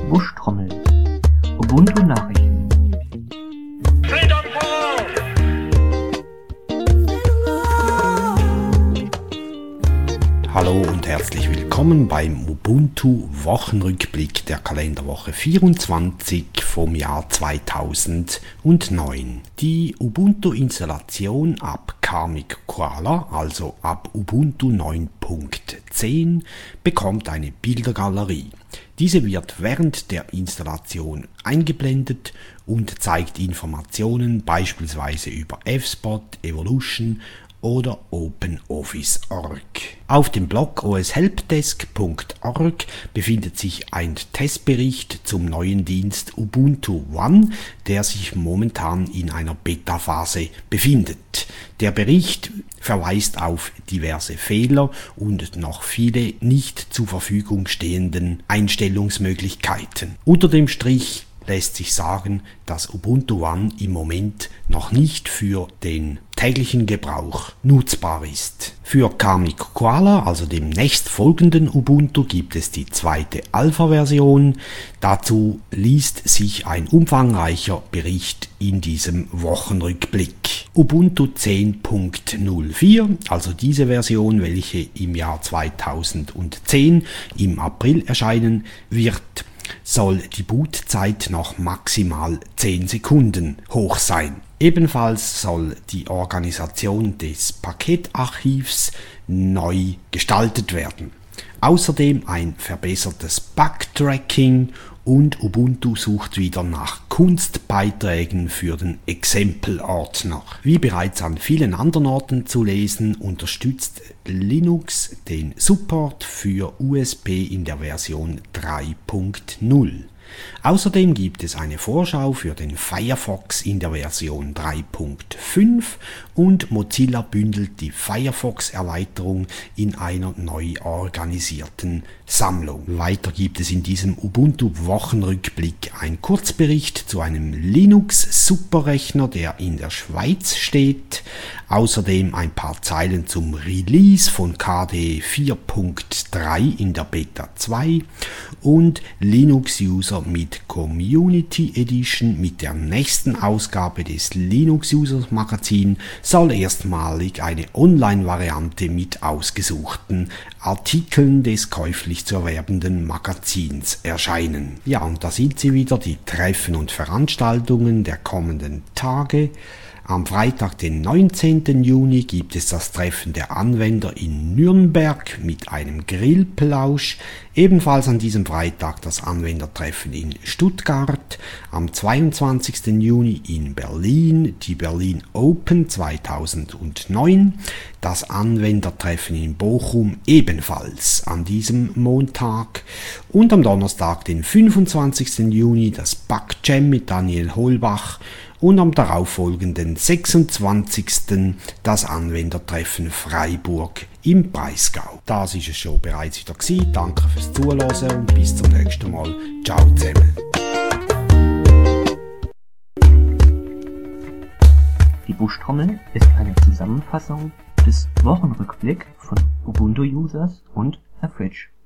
Buschtrommel. Ubuntu-Nachrichten. Hallo und herzlich willkommen beim Ubuntu-Wochenrückblick der Kalenderwoche 24 vom Jahr 2009. Die Ubuntu-Installation ab Karmic Koala, also ab Ubuntu 9.10, bekommt eine Bildergalerie. Diese wird während der Installation eingeblendet und zeigt Informationen beispielsweise über F-Spot, Evolution oder OpenOffice.org. Auf dem Blog oshelpdesk.org befindet sich ein Testbericht zum neuen Dienst Ubuntu One, der sich momentan in einer Beta-Phase befindet. Der Bericht verweist auf diverse Fehler und noch viele nicht zur Verfügung stehenden Einstellungsmöglichkeiten. Unter dem Strich lässt sich sagen, dass Ubuntu One im Moment noch nicht für den täglichen Gebrauch nutzbar ist. Für Karmic Koala, also dem nächstfolgenden Ubuntu, gibt es die zweite Alpha-Version. Dazu liest sich ein umfangreicher Bericht in diesem Wochenrückblick. Ubuntu 10.04, also diese Version, welche im Jahr 2010 im April erscheinen wird, soll die Bootzeit noch maximal 10 Sekunden hoch sein. Ebenfalls soll die Organisation des Paketarchivs neu gestaltet werden. Außerdem ein verbessertes Backtracking und Ubuntu sucht wieder nach Kunstbeiträgen für den Exempelordner. Wie bereits an vielen anderen Orten zu lesen, unterstützt Linux den Support für USB in der Version 3.0. Außerdem gibt es eine Vorschau für den Firefox in der Version 3.5 und Mozilla bündelt die Firefox-Erweiterung in einer neu organisierten Sammlung. Weiter gibt es in diesem Ubuntu-Wochenrückblick einen Kurzbericht zu einem Linux-Superrechner, der in der Schweiz steht. Außerdem ein paar Zeilen zum Release von KDE 4.3 in der Beta 2 und Linux-User mit Community Edition mit der nächsten Ausgabe des Linux-Users Magazin soll erstmalig eine Online-Variante mit ausgesuchten Artikeln des käuflich zu erwerbenden Magazins erscheinen. Ja, und da sind sie wieder, die Treffen und Veranstaltungen der kommenden Tage. Am Freitag, den 19. Juni, gibt es das Treffen der Anwender in Nürnberg mit einem Grillplausch. Ebenfalls an diesem Freitag das Anwendertreffen in Stuttgart. Am 22. Juni in Berlin die Berlin Open 2009. Das Anwendertreffen in Bochum ebenfalls an diesem Montag. Und am Donnerstag, den 25. Juni, das Backjam mit Daniel Holbach. Und am darauffolgenden 26. das Anwendertreffen Freiburg im Breisgau. Das ist es schon bereits wieder gewesen. Danke fürs Zuhören und bis zum nächsten Mal. Ciao zusammen. Die Buschtrommel ist eine Zusammenfassung des Wochenrückblicks von Ubuntu-Users und Herr Fritsch.